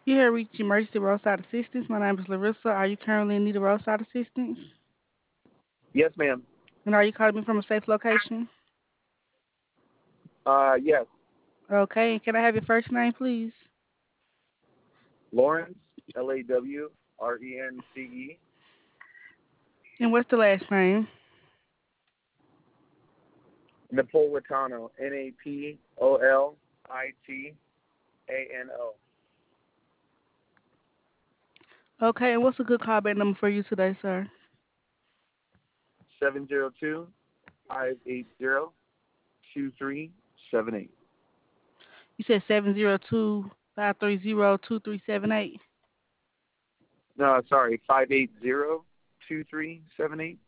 You have reached emergency roadside assistance. My name is Larissa. Are you currently in need of roadside assistance? Yes, ma'am. And are you calling me from a safe location? Yes. Okay, and can I have your first name, please? Lawrence, Lawrence. And what's the last name? Napolitano, Napolitano. Okay, and what's a good callback number for you today, sir? 702-580-2378. You said 702-530-2378. No, sorry, 580-2378.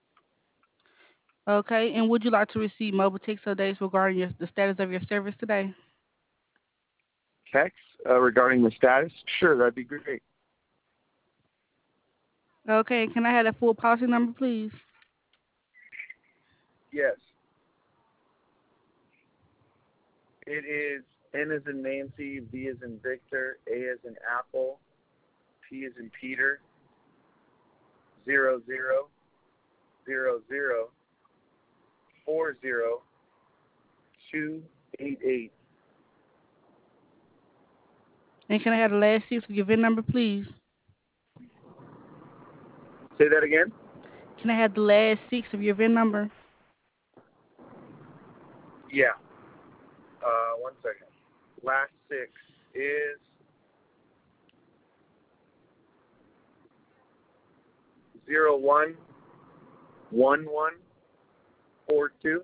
Okay, and would you like to receive mobile text updates regarding the status of your service today? Text regarding the status? Sure, that'd be great. Okay, and can I have that full policy number, please? Yes. It is N as in Nancy, V as in Victor, A as in Apple, P as in Peter, 000040 288. And can I have the last six of your VIN number, please? Say that again? Can I have the last six of your VIN number? Yeah. One second. Last six is 011142.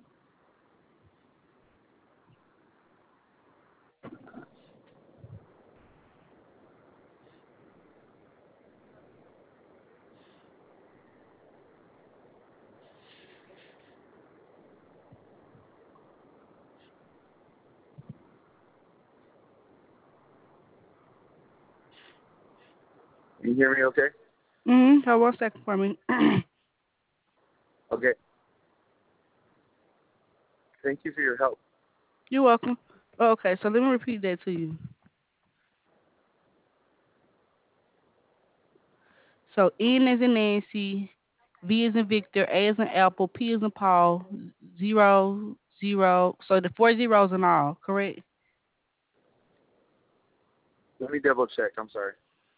You hear me okay? Hold 1 second for me. Okay. Thank you for your help. You're welcome. Okay, so let me repeat that to you. So N is in Nancy, V is in Victor, A is in Apple, P is in Paul, 00. So the four zeros in all, correct? Let me double check. I'm sorry.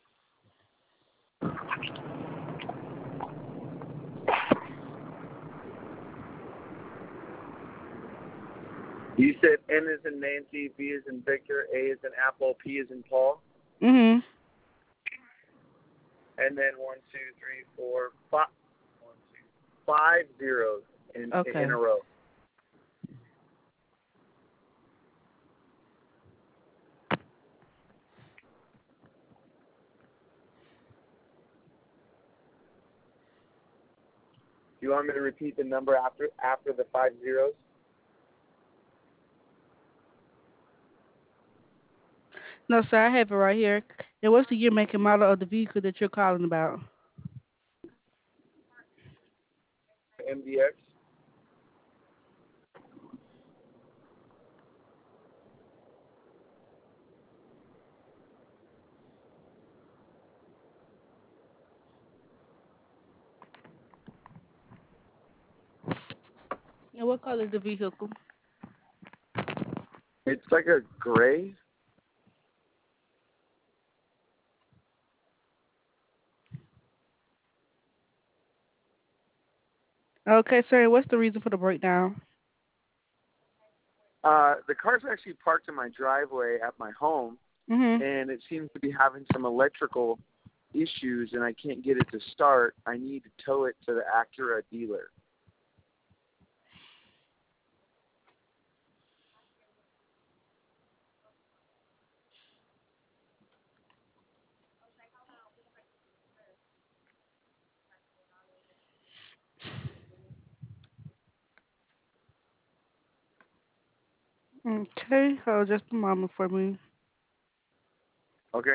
You said N is in Nancy, V is in Victor, A is in Apple, P is in Paul, Mhm. and then one, two, three, four, five. One, two, five zeros in Okay. a row. Do you want me to repeat the number after the five zeros? No, sir, I have it right here. And what's the year, make, and model of the vehicle that you're calling about? MDX. And what color is the vehicle? It's like a gray. Okay, sir, and what's the reason for the breakdown? The car's actually parked in my driveway at my home, Mhm. and it seems to be having some electrical issues, and I can't get it to start. I need to tow it to the Acura dealer. Okay, hold just a moment for me. Okay.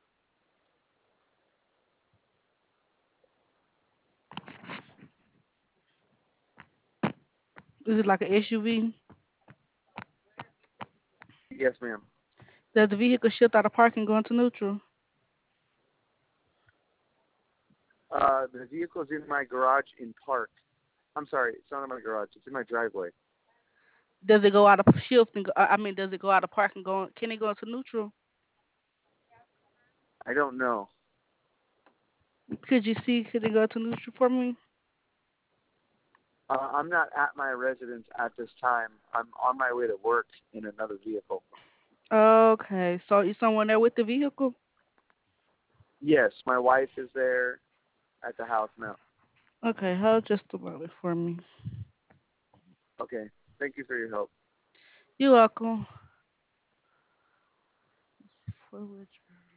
Is it like an SUV? Yes, ma'am. Does the vehicle shift out of parking going to neutral? The vehicle's in my garage in park. I'm sorry, it's not in my garage. It's in my driveway. Does it go out of shift and I mean, does it go out of park and go? Can it go into neutral? I don't know. Could you see? Could it go to neutral for me? I'm not at my residence at this time. I'm on my way to work in another vehicle. Okay, so is someone there with the vehicle? Yes, my wife is there at the house now. Okay, hold just a moment for me. Okay. Thank you for your help. You're welcome. Forward.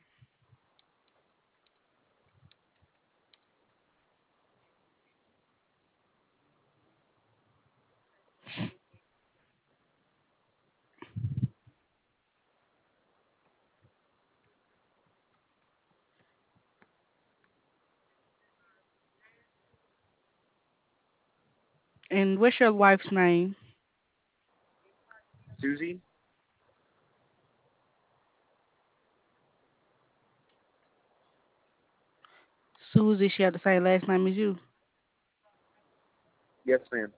And what's your wife's name? Susie? Susie. She had the same last name as you. Yes, ma'am.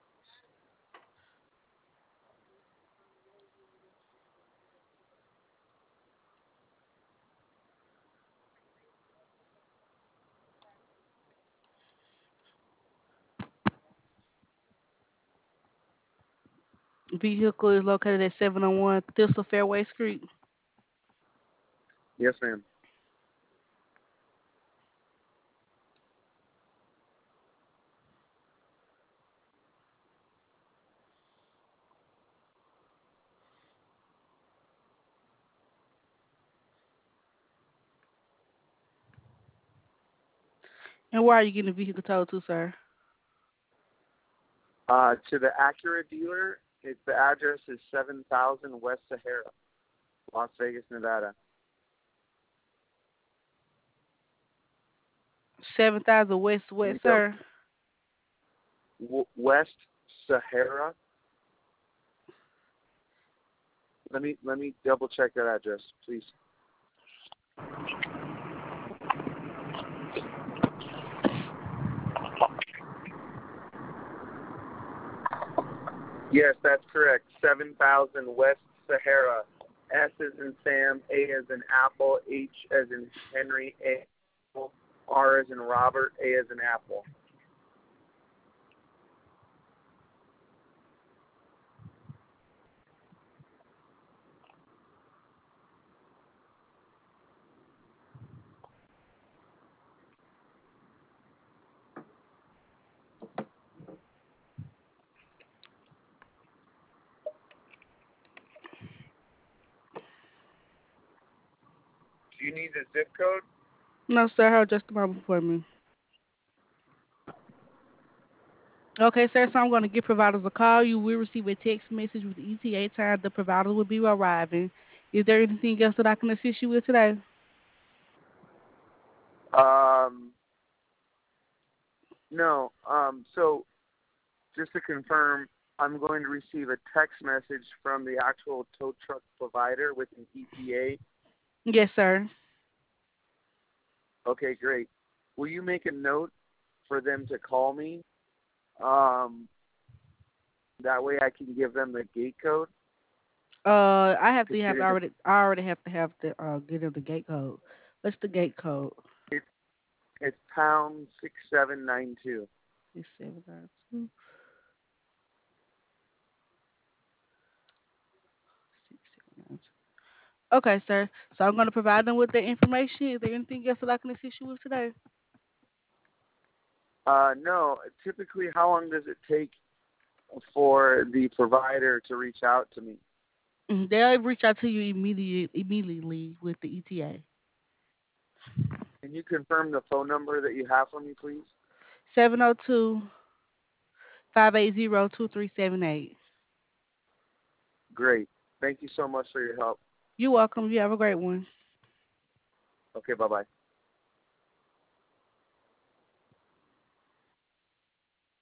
Vehicle is located at 701 Thistle Fairway Street. Yes, ma'am. And where are you getting the vehicle towed to, sir? To the Acura dealer, the address is 7000 West Sahara, Las Vegas, Nevada. 7,000 West Let West, me double, sir. West Sahara. Let me double check that address, please. Yes, that's correct. 7000 West Sahara. S as in Sam, A as in Apple, H as in Henry, A R as in Robert, A as in Apple. Do you need the zip code? No, sir. Hold just a moment for me. Okay, sir. So I'm going to give providers a call. You will receive a text message with the ETA time the provider will be arriving. Is there anything else that I can assist you with today? Um, no. So just to confirm, I'm going to receive a text message from the actual tow truck provider with an ETA. Yes, sir. Okay, great. Will you make a note for them to call me? Um, that way I can give them the gate code. I have to Cause have they're the, already. I already have to have the get them the gate code. What's the gate code? it, it's pound 6792. 6792. 6792. Okay, sir. So I'm going to provide them with the information. Is there anything else that I can assist you with today? No. Typically, how long does it take for the provider to reach out to me? They'll reach out to you immediately with the ETA. Can you confirm the phone number that you have for me, please? 702-580-2378. Great. Thank you so much for your help. You're welcome. You have a great one. Okay, bye-bye.